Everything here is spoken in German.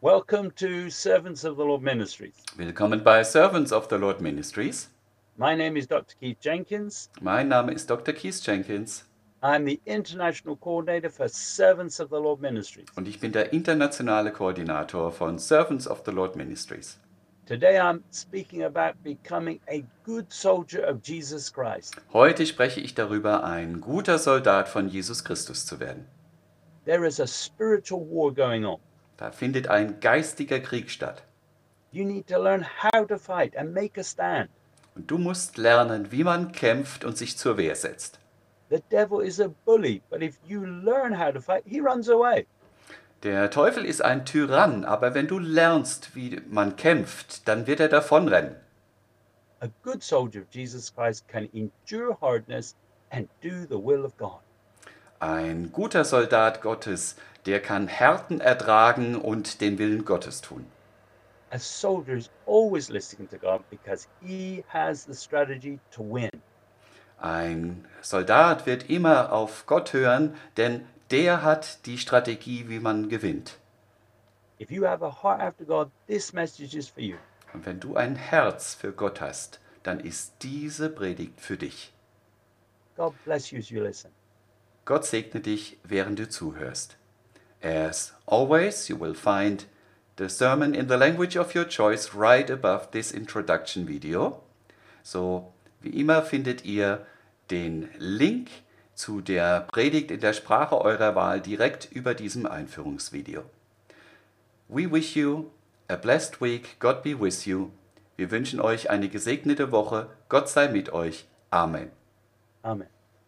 Welcome to Servants of the Lord Ministries. Willkommen bei Servants of the Lord Ministries. My name is Dr. Keith Jenkins. Mein Name ist Dr. Keith Jenkins I'm the International Coordinator for Servants of the Lord Ministries. und ich bin der internationale Koordinator von Servants of the Lord Ministries. Today I'm speaking about becoming a good soldier of Jesus Christ. Heute spreche ich darüber, ein guter Soldat von Jesus Christus zu werden. There is a spiritual war going on. Da findet ein geistiger Krieg statt. You need to learn how to fight and make a stand. Und du musst lernen, wie man kämpft und sich zur Wehr setzt. The devil is a bully, but if you learn how to fight, he runs away. Der Teufel ist ein Tyrann, aber wenn du lernst, wie man kämpft, dann wird er davonrennen. A good soldier of Jesus Christ can endure hardness and do the will of God. Ein guter Soldat Gottes, der kann Härten ertragen und den Willen Gottes tun. A soldier is always listening to God because he has the strategy to win. Ein Soldat wird immer auf Gott hören, denn der hat die Strategie, wie man gewinnt. If you have a heart after God, this message is for you. Und wenn du ein Herz für Gott hast, dann ist diese Predigt für dich. God bless you as you listen. Gott segne dich, während du zuhörst. As always, you will find the sermon in the language of your choice right above this introduction video. So wie immer findet ihr den Link zu der Predigt in der Sprache eurer Wahl direkt über diesem Einführungsvideo. We wish you a blessed week. God be with you. Wir wünschen euch eine gesegnete Woche. Gott sei mit euch. Amen. Amen.